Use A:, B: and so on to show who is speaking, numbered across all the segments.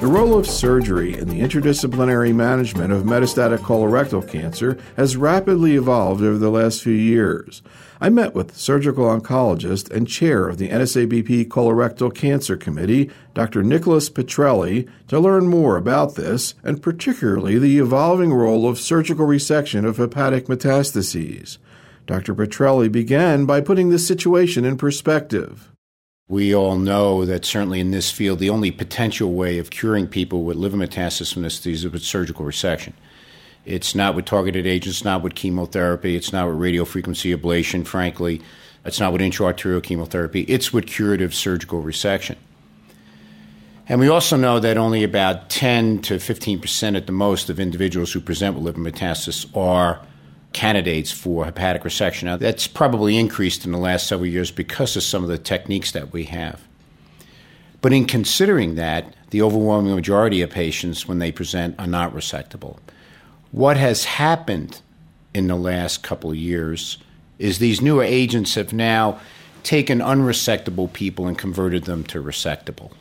A: role of surgery in the interdisciplinary management of metastatic colorectal cancer has rapidly evolved over the last few years. I met with surgical oncologist and chair of the NSABP Colorectal Cancer Committee, Dr. Nicholas Petrelli, to learn more about this and particularly the evolving role of surgical resection of hepatic metastases. Dr. Petrelli began by putting this situation in perspective.
B: We all know that certainly in this field, the only potential way of curing people with liver metastasis is with surgical resection. It's not with targeted agents, not with chemotherapy, it's not with radiofrequency ablation, frankly. It's not with intraarterial chemotherapy. It's with curative surgical resection. And we also know that only about 10 to 15% at the most of individuals who present with liver metastasis are candidates for hepatic resection. Now, that's probably increased in the last several years because of some of the techniques that we have. But in considering that, the overwhelming majority of patients, when they present, are not resectable. What has happened in the last couple of years is these newer agents have now taken unresectable people and converted them to resectable.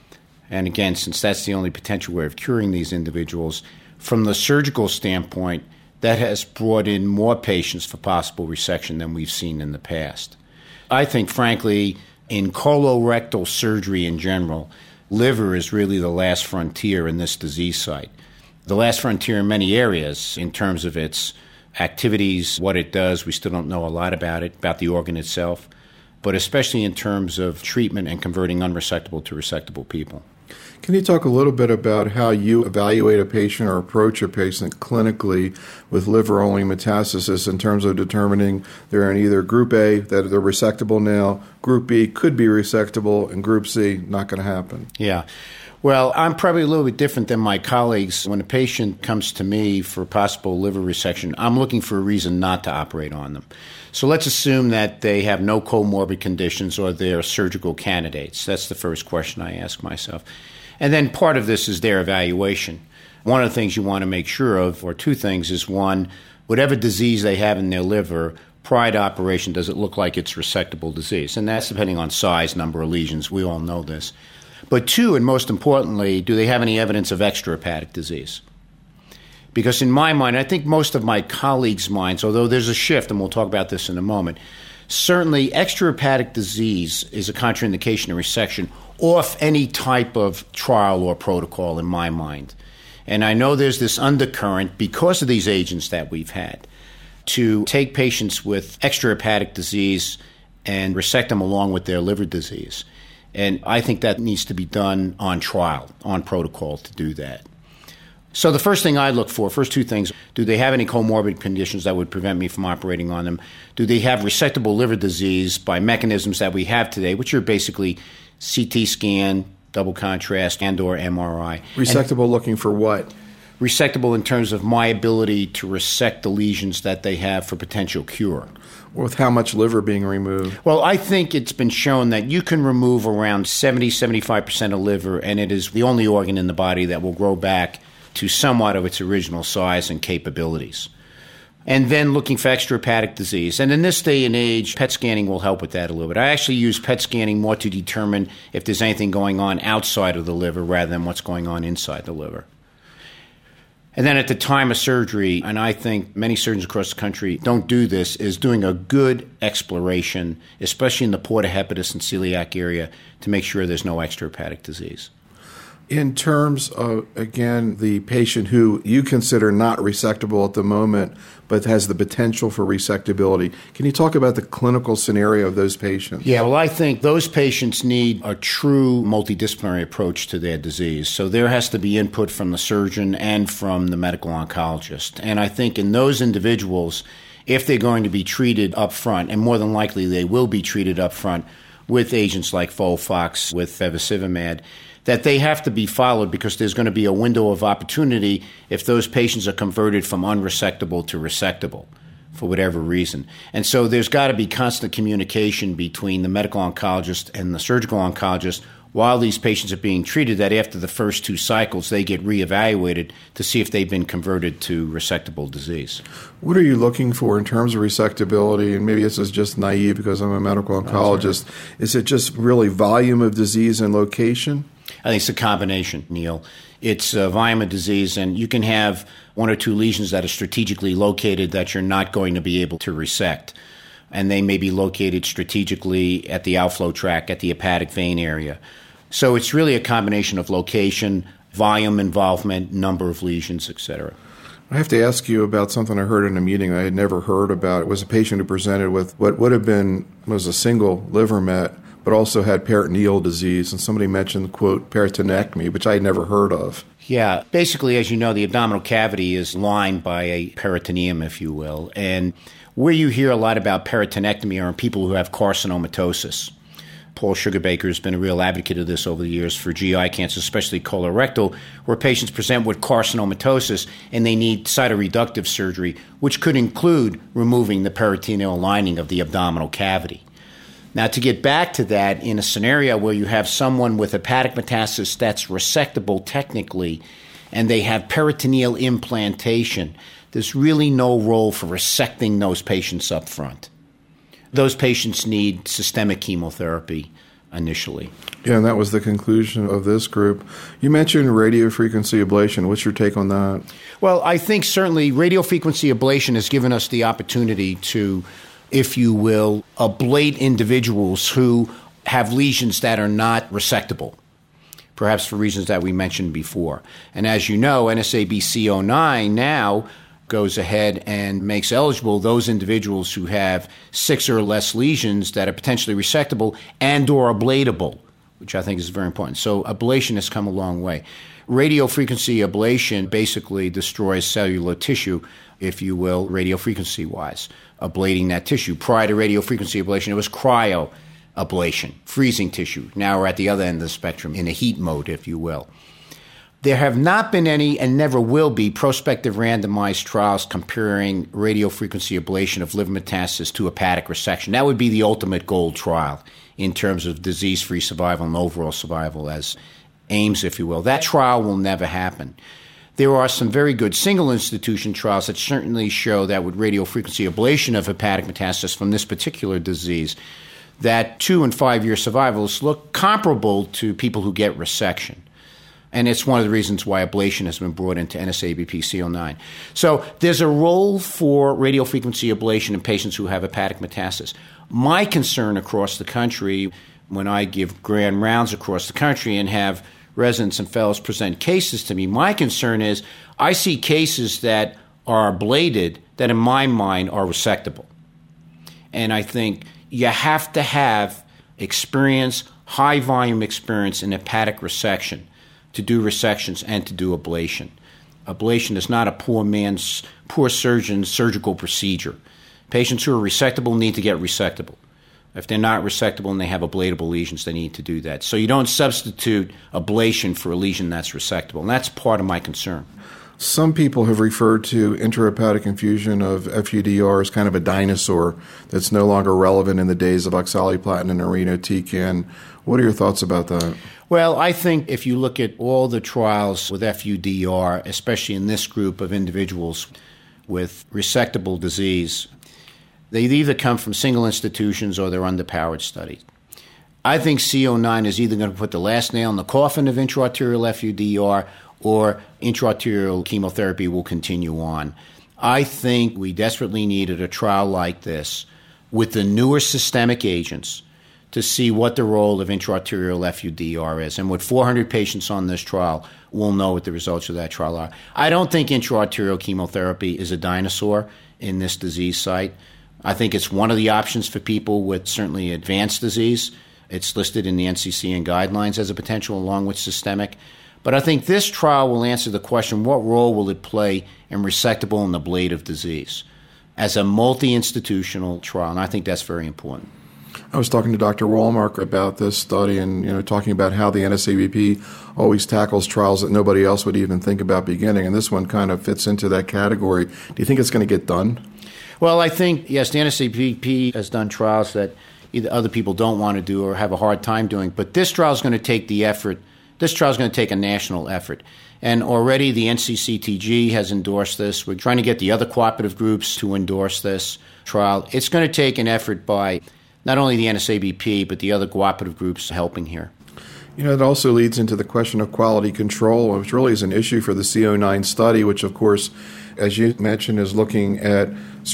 B: And again, since that's the only potential way of curing these individuals, from the surgical standpoint, that has brought in more patients for possible resection than we've seen in the past. I think, frankly, in colorectal surgery in general, liver is really the last frontier in this disease site. The last frontier in many areas in terms of its activities, what it does. We still don't know a lot about it, about the organ itself, but especially in terms of treatment and converting unresectable to resectable people.
A: Can you talk a little bit about how you evaluate a patient or approach a patient clinically with liver-only metastasis in terms of determining they're in either Group A, that they're resectable now, Group B could be resectable, and Group C, not going to happen?
B: Yeah. Well, I'm probably a little bit different than my colleagues. When a patient comes to me for possible liver resection, I'm looking for a reason not to operate on them. So let's assume that they have no comorbid conditions or they're surgical candidates. That's the first question I ask myself. And then part of this is their evaluation. One of the things you want to make sure of, or two things, is one, whatever disease they have in their liver, prior to operation, does it look like it's resectable disease? And that's depending on size, number of lesions. We all know this. But two, and most importantly, do they have any evidence of extrahepatic disease? Because in my mind, I think most of my colleagues' minds, although there's a shift, and we'll talk about this in a moment, certainly extrahepatic disease is a contraindication of resection off any type of trial or protocol in my mind. And I know there's this undercurrent because of these agents that we've had to take patients with extrahepatic disease and resect them along with their liver disease. And I think that needs to be done on trial, on protocol to do that. So the first thing I look for, first two things, do they have any comorbid conditions that would prevent me from operating on them? Do they have resectable liver disease by mechanisms that we have today, which are basically CT scan, double contrast, and or MRI.
A: Resectable looking for what?
B: Resectable in terms of my ability to resect the lesions that they have for potential cure.
A: With how much liver being removed?
B: Well, I think it's been shown that you can remove around 70-75% of liver, and it is the only organ in the body that will grow back to somewhat of its original size and capabilities. And then looking for extrahepatic disease. And in this day and age, PET scanning will help with that a little bit. I actually use PET scanning more to determine if there's anything going on outside of the liver rather than what's going on inside the liver. And then at the time of surgery, and I think many surgeons across the country don't do this, is doing a good exploration, especially in the portohepatis and celiac area, to make sure there's no extrahepatic disease.
A: In terms of, again, the patient who you consider not resectable at the moment but has the potential for resectability, can you talk about the clinical scenario of those patients?
B: Yeah, well, I think those patients need a true multidisciplinary approach to their disease. So there has to be input from the surgeon and from the medical oncologist. And I think in those individuals, if they're going to be treated up front, and more than likely they will be treated up front with agents like FOLFOX, with bevacizumab, that they have to be followed because there's going to be a window of opportunity if those patients are converted from unresectable to resectable for whatever reason. And so there's got to be constant communication between the medical oncologist and the surgical oncologist while these patients are being treated, that after the first two cycles they get reevaluated to see if they've been converted to resectable disease.
A: What are you looking for in terms of resectability? And maybe this is just naive because I'm a medical oncologist. Is it just really volume of disease and location?
B: I think it's a combination, Neil. It's a volume of disease, and you can have one or two lesions that are strategically located that you're not going to be able to resect. And they may be located strategically at the outflow tract, at the hepatic vein area. So it's really a combination of location, volume involvement, number of lesions, et cetera.
A: I have to ask you about something I heard in a meeting I had never heard about. It was a patient who presented with what would have been was a single liver met, but also had peritoneal disease, and somebody mentioned, quote, peritonectomy, which I had never heard of.
B: Yeah. Basically, as you know, the abdominal cavity is lined by a peritoneum, if you will. And where you hear a lot about peritonectomy are in people who have carcinomatosis. Paul Sugarbaker has been a real advocate of this over the years for GI cancer, especially colorectal, where patients present with carcinomatosis and they need cytoreductive surgery, which could include removing the peritoneal lining of the abdominal cavity. Now, to get back to that, in a scenario where you have someone with hepatic metastasis that's resectable technically, and they have peritoneal implantation, there's really no role for resecting those patients up front. Those patients need systemic chemotherapy initially.
A: Yeah, and that was the conclusion of this group. You mentioned radiofrequency ablation. What's your take on that?
B: Well, I think certainly radiofrequency ablation has given us the opportunity to, if you will, ablate individuals who have lesions that are not resectable, perhaps for reasons that we mentioned before. And as you know, NSABC09 now goes ahead and makes eligible those individuals who have 6 or less lesions that are potentially resectable and or ablatable, which I think is very important. So ablation has come a long way. Radiofrequency ablation basically destroys cellular tissue, if you will, radiofrequency-wise, ablating that tissue. Prior to radiofrequency ablation, it was cryoablation, freezing tissue. Now we're at the other end of the spectrum, in a heat mode, if you will. There have not been any, and never will be, prospective randomized trials comparing radiofrequency ablation of liver metastasis to hepatic resection. That would be the ultimate gold trial in terms of disease-free survival and overall survival as aims, if you will. That trial will never happen. There are some very good single-institution trials that certainly show that with radiofrequency ablation of hepatic metastasis from this particular disease, that 2 and 5 year survivals look comparable to people who get resection. And it's one of the reasons why ablation has been brought into NSABP-C09. So there's a role for radiofrequency ablation in patients who have hepatic metastasis. My concern across the country, when I give grand rounds across the country and have residents and fellows present cases to me, my concern is I see cases that are ablated that in my mind are resectable. And I think you have to have experience, high volume experience in hepatic resection to do resections and to do ablation. Ablation is not a poor surgeon's surgical procedure. Patients who are resectable need to get resectable. If they're not resectable and they have ablatable lesions, they need to do that. So you don't substitute ablation for a lesion that's resectable, and that's part of my concern.
A: Some people have referred to intrahepatic infusion of FUDR as kind of a dinosaur that's no longer relevant in the days of oxaliplatin and irinotecan. What are your thoughts about that?
B: Well, I think if you look at all the trials with FUDR, especially in this group of individuals with resectable disease, they either come from single institutions or they're underpowered studies. I think C09 is either going to put the last nail in the coffin of intraarterial FUDR or intraarterial chemotherapy will continue on. I think we desperately needed a trial like this with the newer systemic agents to see what the role of intraarterial FUDR is. And with 400 patients on this trial, we'll know what the results of that trial are. I don't think intraarterial chemotherapy is a dinosaur in this disease site. I think it's one of the options for people with certainly advanced disease. It's listed in the NCCN guidelines as a potential along with systemic. But I think this trial will answer the question, what role will it play in resectable and ablative disease as a multi-institutional trial? And I think that's very important.
A: I was talking to Dr. Wallmark about this study and talking about how the NSABP always tackles trials that nobody else would even think about beginning, and this one kind of fits into that category. Do you think it's going to get done?
B: Well, I think, yes, the NSABP has done trials that either other people don't want to do or have a hard time doing, but this trial is going to take the effort. This trial is going to take a national effort. And already the NCCTG has endorsed this. We're trying to get the other cooperative groups to endorse this trial. It's going to take an effort by not only the NSABP, but the other cooperative groups helping here.
A: It also leads into the question of quality control, which really is an issue for the CO9 study, which, of course, as you mentioned, is looking at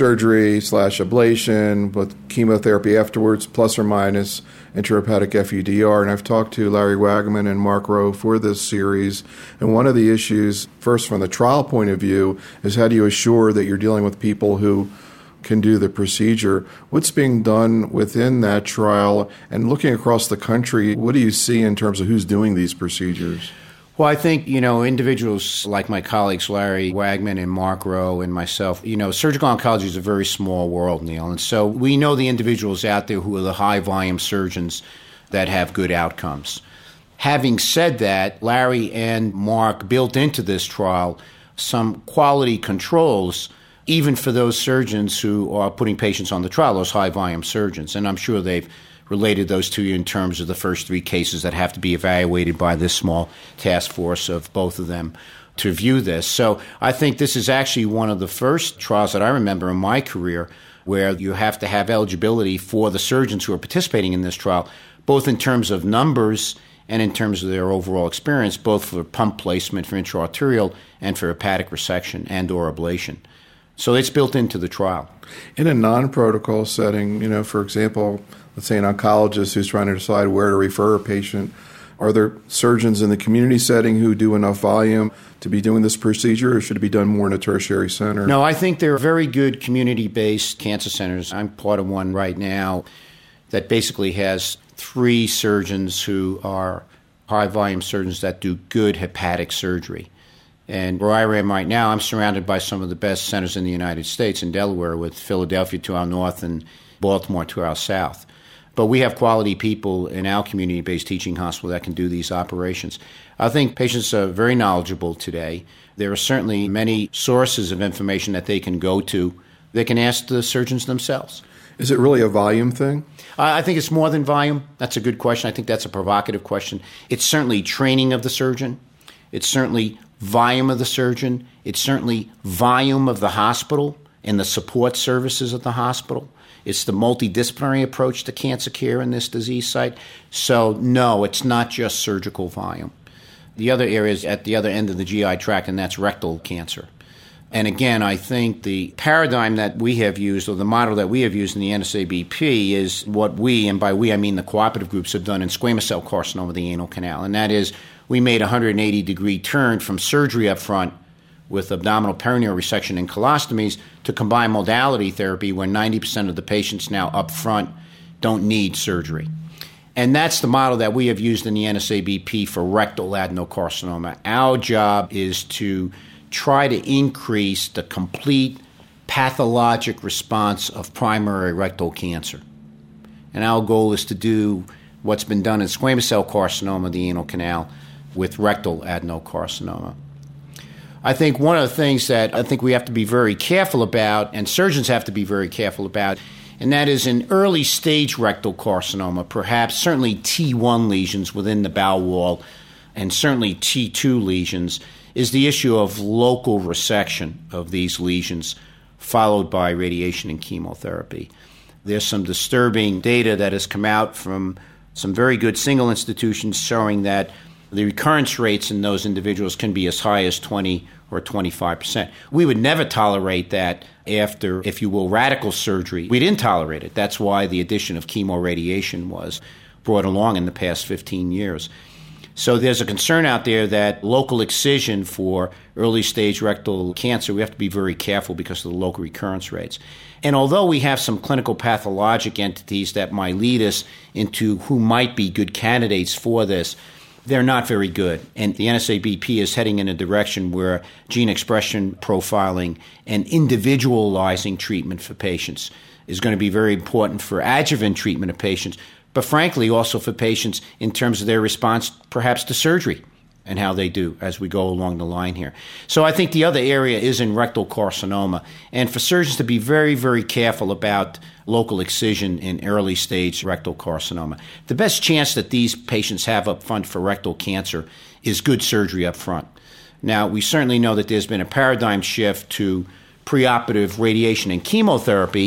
A: surgery/ablation with chemotherapy afterwards, plus or minus intrahepatic FUDR. And I've talked to Larry Wagman and Mark Rowe for this series. And one of the issues, first from the trial point of view, is how do you assure that you're dealing with people who can do the procedure? What's being done within that trial? And looking across the country, what do you see in terms of who's doing these procedures?
B: Well, I think, individuals like my colleagues, Larry Wagman and Mark Rowe and myself, surgical oncology is a very small world, Neil. And so we know the individuals out there who are the high-volume surgeons that have good outcomes. Having said that, Larry and Mark built into this trial some quality controls, even for those surgeons who are putting patients on the trial, those high-volume surgeons. And I'm sure they've related those to you in terms of the first 3 cases that have to be evaluated by this small task force of both of them to view this. So I think this is actually one of the first trials that I remember in my career where you have to have eligibility for the surgeons who are participating in this trial, both in terms of numbers and in terms of their overall experience, both for pump placement for intraarterial and for hepatic resection and or ablation. So it's built into the trial.
A: In a non-protocol setting, for example, let's say an oncologist who's trying to decide where to refer a patient, are there surgeons in the community setting who do enough volume to be doing this procedure, or should it be done more in a tertiary center?
B: No, I think there are very good community-based cancer centers. I'm part of one right now that basically has 3 surgeons who are high-volume surgeons that do good hepatic surgery. And where I am right now, I'm surrounded by some of the best centers in the United States in Delaware, with Philadelphia to our north and Baltimore to our south. But we have quality people in our community-based teaching hospital that can do these operations. I think patients are very knowledgeable today. There are certainly many sources of information that they can go to. They can ask the surgeons themselves.
A: Is it really a volume thing?
B: I think it's more than volume. That's a good question. I think that's a provocative question. It's certainly training of the surgeon. It's certainly volume of the surgeon. It's certainly volume of the hospital and the support services of the hospital. It's the multidisciplinary approach to cancer care in this disease site. So, no, it's not just surgical volume. The other area is at the other end of the GI tract, and that's rectal cancer. And again, I think the paradigm that we have used, or the model that we have used in the NSABP, is what we, and by we I mean the cooperative groups, have done in squamous cell carcinoma of the anal canal. And that is, we made a 180-degree turn from surgery up front with abdominal perineal resection and colostomies to combined modality therapy, where 90% of the patients now up front don't need surgery. And that's the model that we have used in the NSABP for rectal adenocarcinoma. Our job is to try to increase the complete pathologic response of primary rectal cancer. And our goal is to do what's been done in squamous cell carcinoma of the anal canal with rectal adenocarcinoma. I think one of the things that I think we have to be very careful about, and surgeons have to be very careful about, and that is in early stage rectal carcinoma, perhaps certainly T1 lesions within the bowel wall and certainly T2 lesions, is the issue of local resection of these lesions followed by radiation and chemotherapy. There's some disturbing data that has come out from some very good single institutions showing that the recurrence rates in those individuals can be as high as 20 or 25%. We would never tolerate that after, if you will, radical surgery. We didn't tolerate it. That's why the addition of chemoradiation was brought along in the past 15 years. So there's a concern out there that local excision for early stage rectal cancer, we have to be very careful because of the local recurrence rates. And although we have some clinical pathologic entities that might lead us into who might be good candidates for this, they're not very good. And the NSABP is heading in a direction where gene expression profiling and individualizing treatment for patients is going to be very important for adjuvant treatment of patients, but frankly also for patients in terms of their response perhaps to surgery and how they do as we go along the line here. So I think the other area is in rectal carcinoma, and for surgeons to be very, very careful about local excision in early stage rectal carcinoma. The best chance that these patients have up front for rectal cancer is good surgery up front. Now, we certainly know that there's been a paradigm shift to preoperative radiation and chemotherapy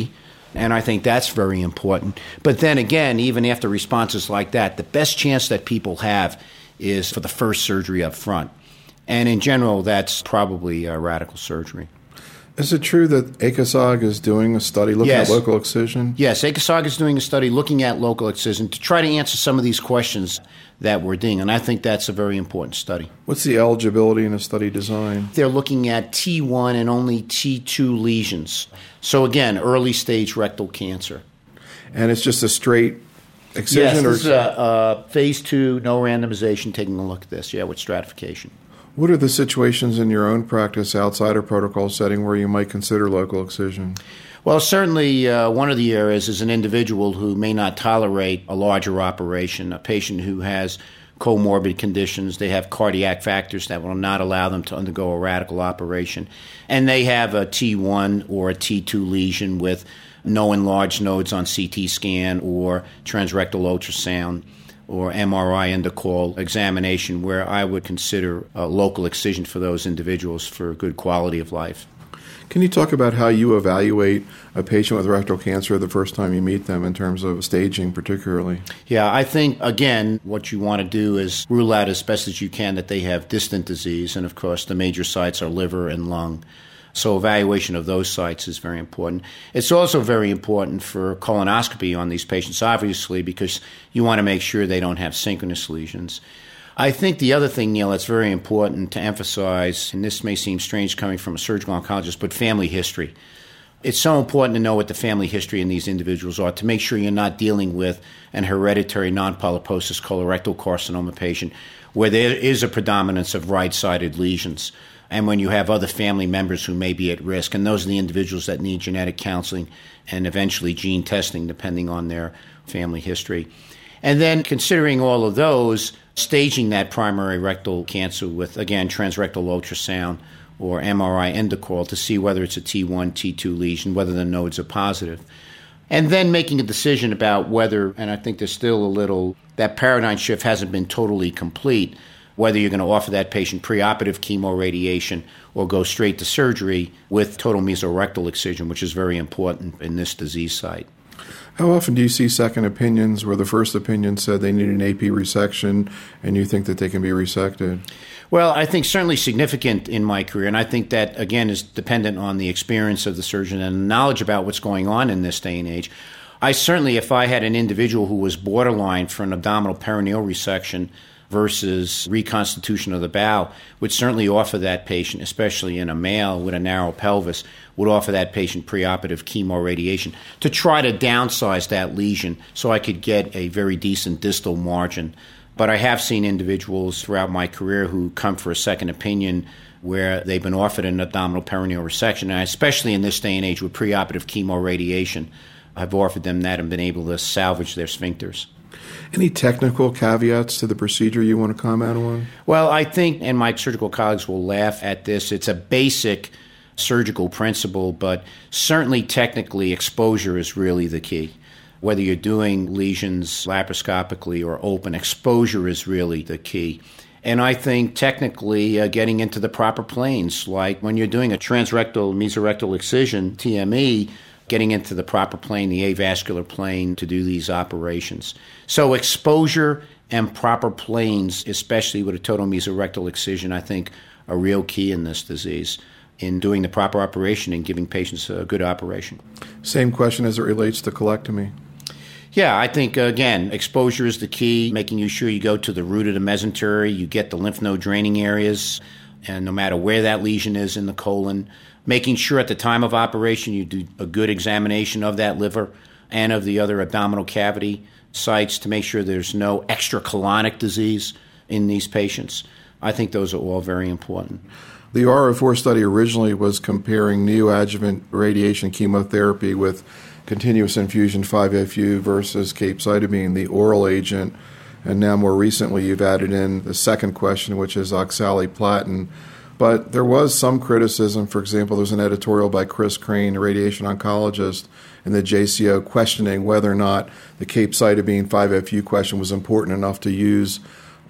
B: And I think that's very important. But then again, even after responses like that, the best chance that people have is for the first surgery up front. And in general, that's probably radical surgery.
A: Is it true that ACOSOG is doing a study looking at local excision?
B: Yes, ACOSOG is doing a study looking at local excision to try to answer some of these questions that we're doing, and I think that's a very important study.
A: What's the eligibility in a study design?
B: They're looking at T1 and only T2 lesions. So again, early stage rectal cancer.
A: And it's just a straight excision?
B: Yes, this is a phase 2, no randomization, taking a look at this, with stratification.
A: What are the situations in your own practice outside a protocol setting where you might consider local excision?
B: Well, certainly one of the areas is an individual who may not tolerate a larger operation, a patient who has comorbid conditions. They have cardiac factors that will not allow them to undergo a radical operation. And they have a T1 or a T2 lesion with no enlarged nodes on CT scan or transrectal ultrasound or MRI endocall examination, where I would consider a local excision for those individuals for good quality of life.
A: Can you talk about how you evaluate a patient with rectal cancer the first time you meet them in terms of staging particularly?
B: Yeah, I think, again, what you want to do is rule out as best as you can that they have distant disease, and of course the major sites are liver and lung. So evaluation of those sites is very important. It's also very important for colonoscopy on these patients, obviously, because you want to make sure they don't have synchronous lesions. I think the other thing, Neil, that's very important to emphasize, and this may seem strange coming from a surgical oncologist, but family history. It's so important to know what the family history in these individuals are to make sure you're not dealing with an hereditary non-polyposis colorectal carcinoma patient where there is a predominance of right-sided lesions, and when you have other family members who may be at risk. And those are the individuals that need genetic counseling and eventually gene testing depending on their family history. And then considering all of those, staging that primary rectal cancer with, again, transrectal ultrasound or MRI endocall to see whether it's a T1, T2 lesion, whether the nodes are positive. And then making a decision about whether, and I think there's still a little, that paradigm shift hasn't been totally complete, whether you're going to offer that patient preoperative chemoradiation or go straight to surgery with total mesorectal excision, which is very important in this disease site.
A: How often do you see second opinions where the first opinion said they need an AP resection and you think that they can be resected?
B: Well, I think certainly significant in my career, and I think that, again, is dependent on the experience of the surgeon and knowledge about what's going on in this day and age. I certainly, if I had an individual who was borderline for an abdominal perineal resection versus reconstitution of the bowel, would certainly offer that patient, especially in a male with a narrow pelvis, would offer that patient preoperative chemoradiation to try to downsize that lesion so I could get a very decent distal margin. But I have seen individuals throughout my career who come for a second opinion where they've been offered an abdominal perineal resection, and especially in this day and age with preoperative chemoradiation, I've offered them that and been able to salvage their sphincters.
A: Any technical caveats to the procedure you want to comment on?
B: Well, I think, and my surgical colleagues will laugh at this, it's a basic surgical principle, but certainly technically exposure is really the key. Whether you're doing lesions laparoscopically or open, exposure is really the key. And I think technically getting into the proper planes, like when you're doing a transrectal mesorectal excision, TME, getting into the proper plane, the avascular plane, to do these operations. So exposure and proper planes, especially with a total mesorectal excision, I think are real key in this disease, in doing the proper operation and giving patients a good operation.
A: Same question as it relates to colectomy.
B: Yeah, I think, again, exposure is the key, making sure you go to the root of the mesentery, you get the lymph node draining areas, and no matter where that lesion is in the colon, making sure at the time of operation you do a good examination of that liver and of the other abdominal cavity sites to make sure there's no extracolonic disease in these patients. I think those are all very important.
A: The RO4 study originally was comparing neoadjuvant radiation chemotherapy with continuous infusion 5-FU versus capecitabine, the oral agent. And now more recently you've added in the second question, which is oxaliplatin. But there was some criticism. For example, there's an editorial by Chris Crane, a radiation oncologist, in the JCO questioning whether or not the capecitabine 5-FU question was important enough to use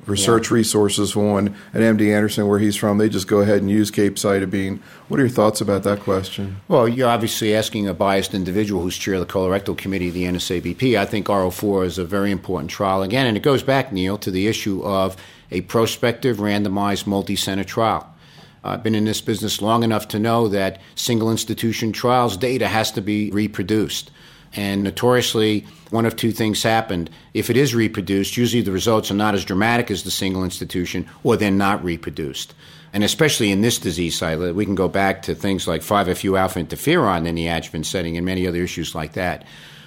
A: research resources for one at MD Anderson, where he's from. They just go ahead and use capecitabine. What are your thoughts about that question?
B: Well, you're obviously asking a biased individual who's chair of the colorectal committee of the NSABP. I think R04 is a very important trial, again, and it goes back, Neil, to the issue of a prospective randomized multi-center trial. I've been in this business long enough to know that single institution trials data has to be reproduced. And notoriously, one of two things happened. If it is reproduced, usually the results are not as dramatic as the single institution, or they're not reproduced. And especially in this disease site, we can go back to things like 5-FU-alpha interferon in the adjuvant setting and many other issues like that.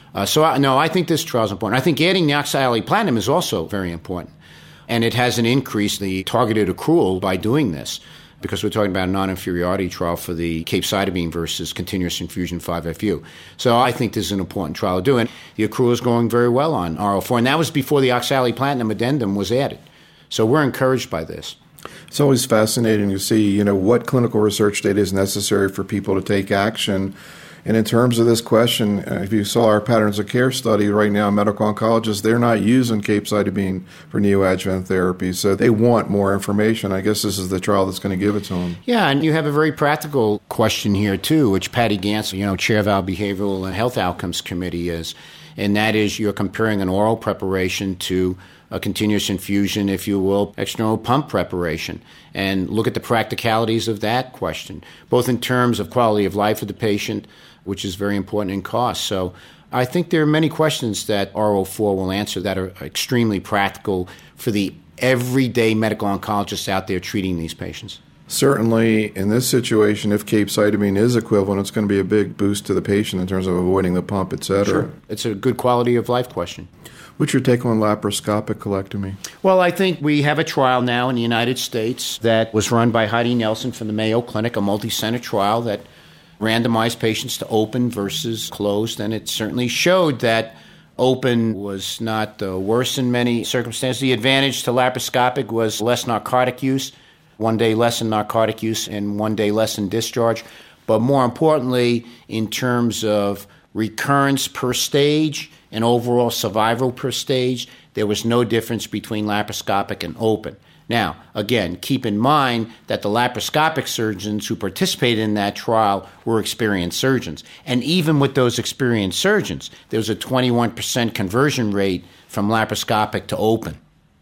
B: I think this trial is important. I think adding the oxaliplatinum is also very important. And it has an increase the targeted accrual by doing this, because we're talking about a non-inferiority trial for the capecitabine versus continuous infusion 5-FU. So I think this is an important trial to do. And the accrual is going very well on R04. And that was before the oxaliplatinum addendum was added. So we're encouraged by this.
A: It's always fascinating to see, what clinical research data is necessary for people to take action. And in terms of this question, if you saw our patterns of care study right now, medical oncologists, they're not using capecitabine for neoadjuvant therapy. So they want more information. I guess this is the trial that's going to give it to them.
B: Yeah, and you have a very practical question here, too, which Patty Gantz, chair of our Behavioral and Health Outcomes Committee is. And that is you're comparing an oral preparation to a continuous infusion, if you will, external pump preparation, and look at the practicalities of that question, both in terms of quality of life of the patient, which is very important, in cost. So I think there are many questions that R04 will answer that are extremely practical for the everyday medical oncologists out there treating these patients.
A: Certainly, in this situation, if capecitabine is equivalent, it's going to be a big boost to the patient in terms of avoiding the pump, et cetera.
B: Sure. It's a good quality of life question.
A: What's your take on laparoscopic colectomy?
B: Well, I think we have a trial now in the United States that was run by Heidi Nelson from the Mayo Clinic, a multi-center trial that randomized patients to open versus closed, and it certainly showed that open was not worse in many circumstances. The advantage to laparoscopic was less narcotic use, 1 day less in narcotic use and 1 day less in discharge. But more importantly, in terms of recurrence per stage and overall survival per stage, there was no difference between laparoscopic and open. Now, again, keep in mind that the laparoscopic surgeons who participated in that trial were experienced surgeons. And even with those experienced surgeons, there was a 21% conversion rate from laparoscopic to open.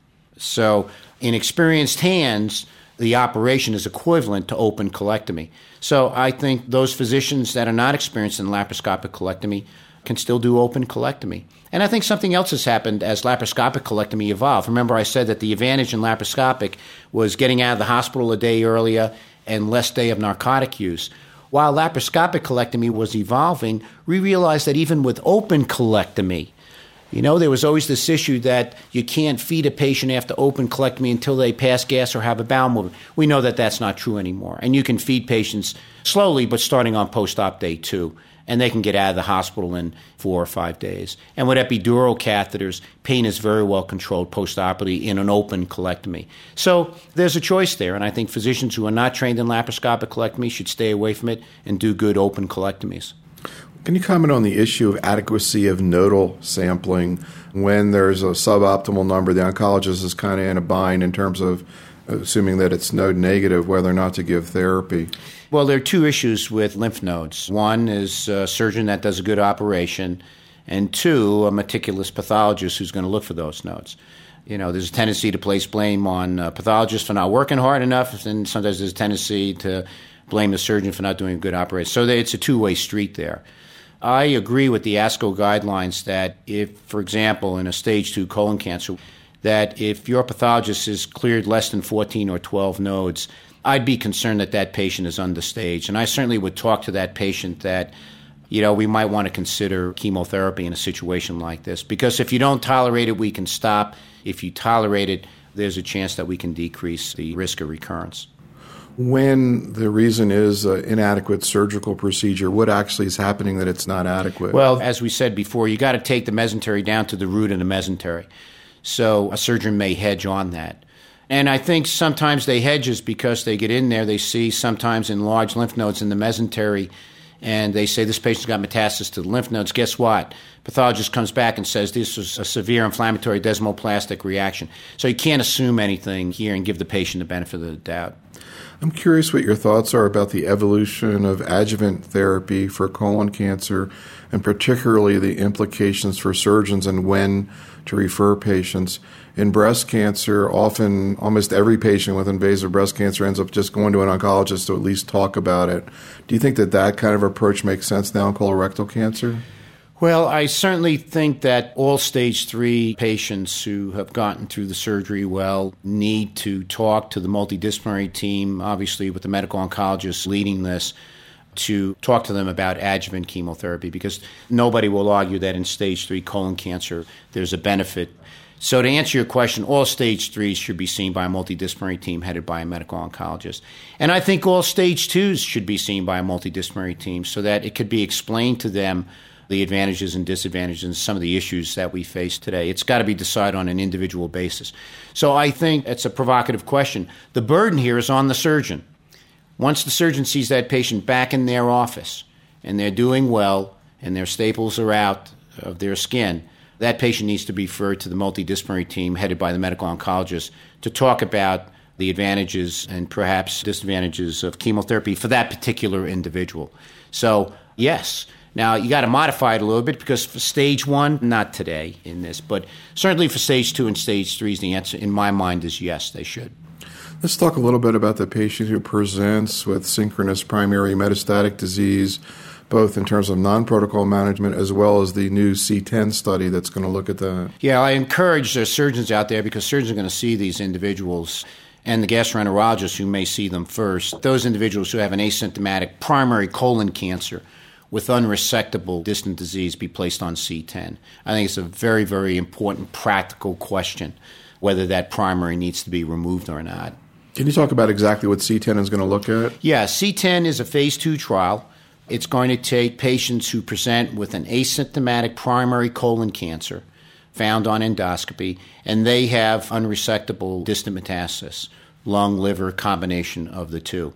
B: So in experienced hands, the operation is equivalent to open colectomy. So I think those physicians that are not experienced in laparoscopic colectomy can still do open colectomy. And I think something else has happened as laparoscopic colectomy evolved. Remember, I said that the advantage in laparoscopic was getting out of the hospital a day earlier and less day of narcotic use. While laparoscopic colectomy was evolving, we realized that even with open colectomy, there was always this issue that you can't feed a patient after open colectomy until they pass gas or have a bowel movement. We know that that's not true anymore. And you can feed patients slowly, but starting on post-op day 2. And they can get out of the hospital in 4 or 5 days. And with epidural catheters, pain is very well controlled post-operatively in an open colectomy. So there's a choice there, and I think physicians who are not trained in laparoscopic colectomy should stay away from it and do good open colectomies.
A: Can you comment on the issue of adequacy of nodal sampling when there's a suboptimal number? The oncologist is kind of in a bind in terms of assuming that it's node negative, whether or not to give therapy.
B: Well, there are two issues with lymph nodes. One is a surgeon that does a good operation, and two, a meticulous pathologist who's going to look for those nodes. There's a tendency to place blame on pathologists for not working hard enough, and sometimes there's a tendency to blame the surgeon for not doing a good operation. So it's a two-way street there. I agree with the ASCO guidelines that if, for example, in a stage 2 colon cancer, that if your pathologist is cleared less than 14 or 12 nodes, I'd be concerned that that patient is understaged. And I certainly would talk to that patient that, we might want to consider chemotherapy in a situation like this. Because if you don't tolerate it, we can stop. If you tolerate it, there's a chance that we can decrease the risk of recurrence.
A: When the reason is inadequate surgical procedure, what actually is happening that it's not adequate?
B: Well, as we said before, you got to take the mesentery down to the root of the mesentery. So a surgeon may hedge on that. And I think sometimes they hedge is because they get in there, they see sometimes enlarged lymph nodes in the mesentery, and they say this patient's got metastasis to the lymph nodes. Guess what? Pathologist comes back and says this was a severe inflammatory desmoplastic reaction. So you can't assume anything here and give the patient the benefit of the doubt.
A: I'm curious what your thoughts are about the evolution of adjuvant therapy for colon cancer, and particularly the implications for surgeons and when to refer patients. In breast cancer, often almost every patient with invasive breast cancer ends up just going to an oncologist to at least talk about it. Do you think that kind of approach makes sense now in colorectal cancer?
B: Well, I certainly think that all stage 3 patients who have gotten through the surgery well need to talk to the multidisciplinary team, obviously with the medical oncologist leading this, to talk to them about adjuvant chemotherapy, because nobody will argue that in stage 3 colon cancer there's a benefit. So to answer your question, all stage 3s should be seen by a multidisciplinary team headed by a medical oncologist. And I think all stage 2s should be seen by a multidisciplinary team so that it could be explained to them the advantages and disadvantages and some of the issues that we face today. It's got to be decided on an individual basis. So I think it's a provocative question. The burden here is on the surgeon. Once the surgeon sees that patient back in their office and they're doing well and their staples are out of their skin, that patient needs to be referred to the multidisciplinary team headed by the medical oncologist to talk about the advantages and perhaps disadvantages of chemotherapy for that particular individual. So, yes. Now, you got to modify it a little bit because for stage 1, not today in this, but certainly for stage 2 and stage 3, the answer in my mind is yes, they should.
A: Let's talk a little bit about the patient who presents with synchronous primary metastatic disease, both in terms of non-protocol management as well as the new C10 study that's going to look at that.
B: Yeah, I encourage the surgeons out there because surgeons are going to see these individuals and the gastroenterologists who may see them first, those individuals who have an asymptomatic primary colon cancer with unresectable distant disease be placed on C10. I think it's a very, very important practical question whether that primary needs to be removed or not.
A: Can you talk about exactly what C10 is going to look at?
B: Yeah, C10 is a phase 2 trial. It's going to take patients who present with an asymptomatic primary colon cancer found on endoscopy, and they have unresectable distant metastasis, lung, liver, combination of the two.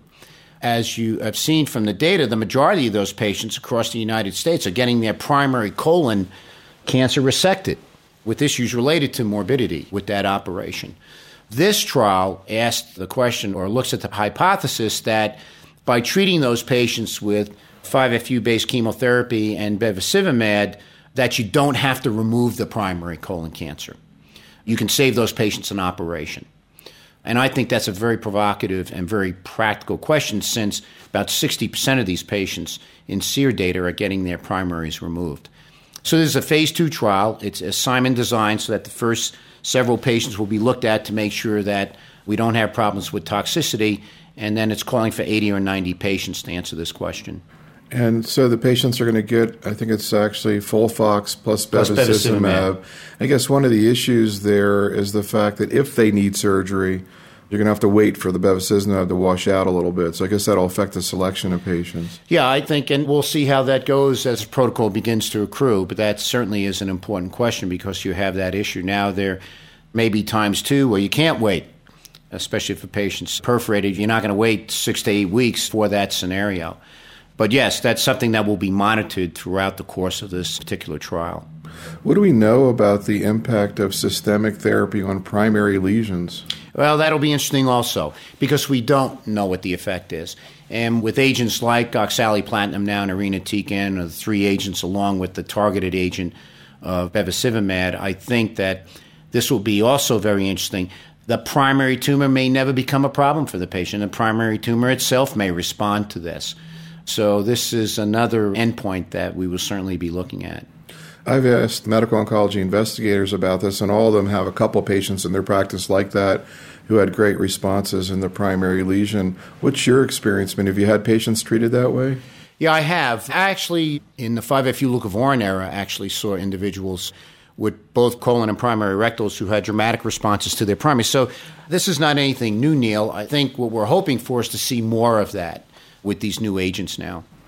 B: As you have seen from the data, the majority of those patients across the United States are getting their primary colon cancer resected with issues related to morbidity with that operation. This trial asked the question or looks at the hypothesis that by treating those patients with 5-FU-based chemotherapy and bevacizumab, that you don't have to remove the primary colon cancer. You can save those patients an operation. And I think that's a very provocative and very practical question since about 60% of these patients in SEER data are getting their primaries removed. So this is a phase 2 trial. It's a Simon design so that the first several patients will be looked at to make sure that we don't have problems with toxicity, and then it's calling for 80 or 90 patients to answer this question.
A: And so the patients are going to get, I think it's actually FOLFOX plus bevacizumab. I guess one of the issues there is the fact that if they need surgery, you're going to have to wait for the bevacizumab to wash out a little bit. So I guess that'll affect the selection of patients.
B: Yeah, I think, and we'll see how that goes as the protocol begins to accrue, but that certainly is an important question because you have that issue. Now there may be times, too, where you can't wait, especially if a patient's perforated. You're not going to wait 6 to 8 weeks for that scenario. But yes, that's something that will be monitored throughout the course of this particular trial.
A: What do we know about the impact of systemic therapy on primary lesions?
B: Well, that'll be interesting also because we don't know what the effect is. And with agents like oxaliplatin now and irinotecan, or the 3 agents along with the targeted agent of bevacizumab, I think that this will be also very interesting. The primary tumor may never become a problem for the patient. The primary tumor itself may respond to this. So this is another endpoint that we will certainly be looking at.
A: I've asked medical oncology investigators about this, and all of them have a couple patients in their practice like that who had great responses in the primary lesion. What's your experience been? Have you had patients treated that way?
B: Yeah, I have. Actually, in the 5-FU leucovorin era, I actually saw individuals with both colon and primary rectals who had dramatic responses to their primary. So this is not anything new, Neil. I think what we're hoping for is to see more of that with these new agents now.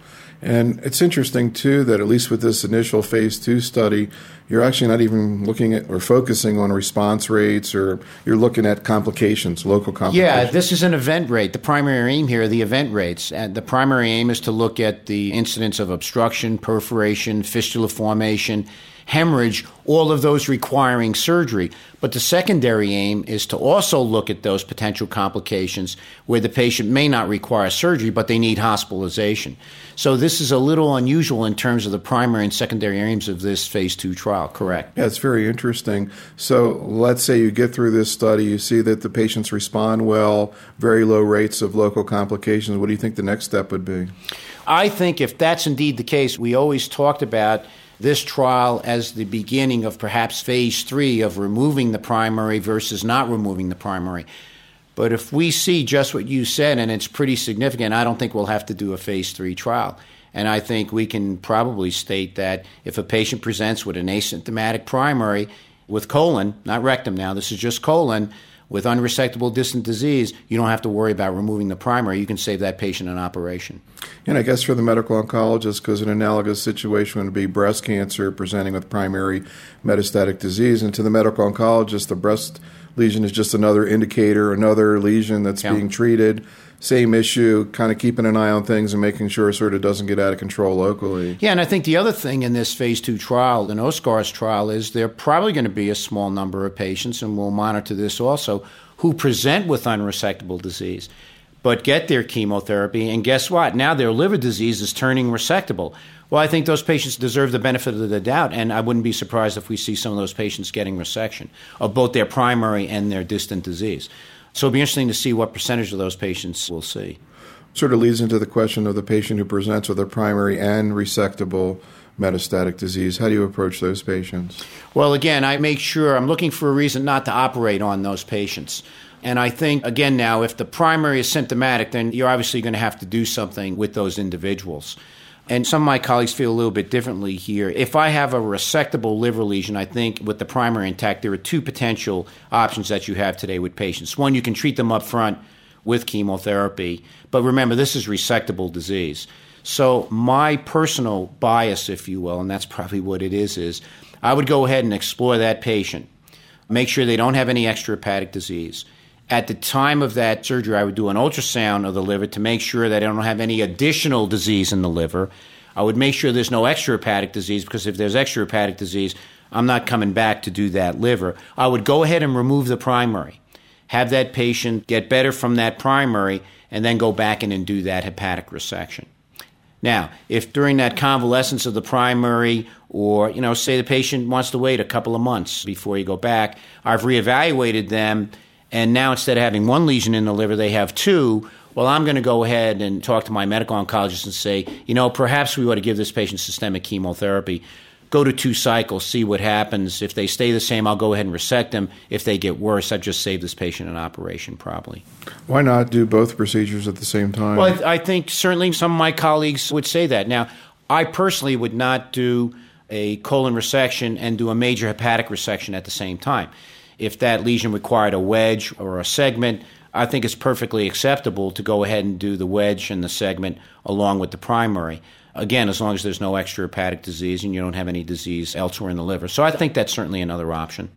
A: And it's interesting, too, that at least with this initial phase 2 study, you're actually not even looking at or focusing on response rates, or you're looking at complications, local complications.
B: Yeah, this is an event rate. The primary aim here are the event rates. And the primary aim is to look at the incidence of obstruction, perforation, fistula formation, hemorrhage, all of those requiring surgery. But the secondary aim is to also look at those potential complications where the patient may not require surgery, but they need hospitalization. So this is a little unusual in terms of the primary and secondary aims of this phase 2 trial, correct?
A: Yeah, it's very interesting. So let's say you get through this study, you see that the patients respond well, very low rates of local complications. What do you think the next step would be?
B: I think if that's indeed the case, we always talked about this trial as the beginning of perhaps phase 3 of removing the primary versus not removing the primary. But if we see just what you said, and it's pretty significant, I don't think we'll have to do a phase 3 trial. And I think we can probably state that if a patient presents with an asymptomatic primary with colon, not rectum now, this is just colon, with unresectable distant disease, you don't have to worry about removing the primary. You can save that patient an operation.
A: And I guess for the medical oncologist, because an analogous situation would be breast cancer presenting with primary metastatic disease, and to the medical oncologist, the breast lesion is just another indicator, another lesion that's being treated. Same issue, kind of keeping an eye on things and making sure it sort of doesn't get out of control locally.
B: Yeah, and I think the other thing in this phase 2 trial, in OSCAR's trial, is there are probably going to be a small number of patients, and we'll monitor this also, who present with unresectable disease, but get their chemotherapy, and guess what? Now their liver disease is turning resectable. Well, I think those patients deserve the benefit of the doubt, and I wouldn't be surprised if we see some of those patients getting resection of both their primary and their distant disease. So it'll be interesting to see what percentage of those patients we'll see.
A: Sort of leads into the question of the patient who presents with a primary and resectable metastatic disease. How do you approach those patients?
B: Well, again, I make sure I'm looking for a reason not to operate on those patients. And I think, again, now, if the primary is symptomatic, then you're obviously going to have to do something with those individuals. And some of my colleagues feel a little bit differently here. If I have a resectable liver lesion, I think with the primary intact, there are two potential options that you have today with patients. One, you can treat them up front with chemotherapy. But remember, this is resectable disease. So my personal bias, if you will, and that's probably what it is I would go ahead and explore that patient, make sure they don't have any extrahepatic disease. At the time of that surgery, I would do an ultrasound of the liver to make sure that I don't have any additional disease in the liver. I would make sure there's no extrahepatic disease, because if there's extrahepatic disease, I'm not coming back to do that liver. I would go ahead and remove the primary, have that patient get better from that primary, and then go back in and do that hepatic resection. Now, if during that convalescence of the primary, or, say the patient wants to wait a couple of months before you go back, I've reevaluated them, and now instead of having one lesion in the liver, they have two. Well, I'm going to go ahead and talk to my medical oncologist and say, perhaps we ought to give this patient systemic chemotherapy. Go to 2 cycles, see what happens. If they stay the same, I'll go ahead and resect them. If they get worse, I've just saved this patient an operation probably.
A: Why not do both procedures at the same time?
B: Well, I think certainly some of my colleagues would say that. Now, I personally would not do a colon resection and do a major hepatic resection at the same time. If that lesion required a wedge or a segment, I think it's perfectly acceptable to go ahead and do the wedge and the segment along with the primary. Again, as long as there's no extrahepatic disease and you don't have any disease elsewhere in the liver. So I think that's certainly another option.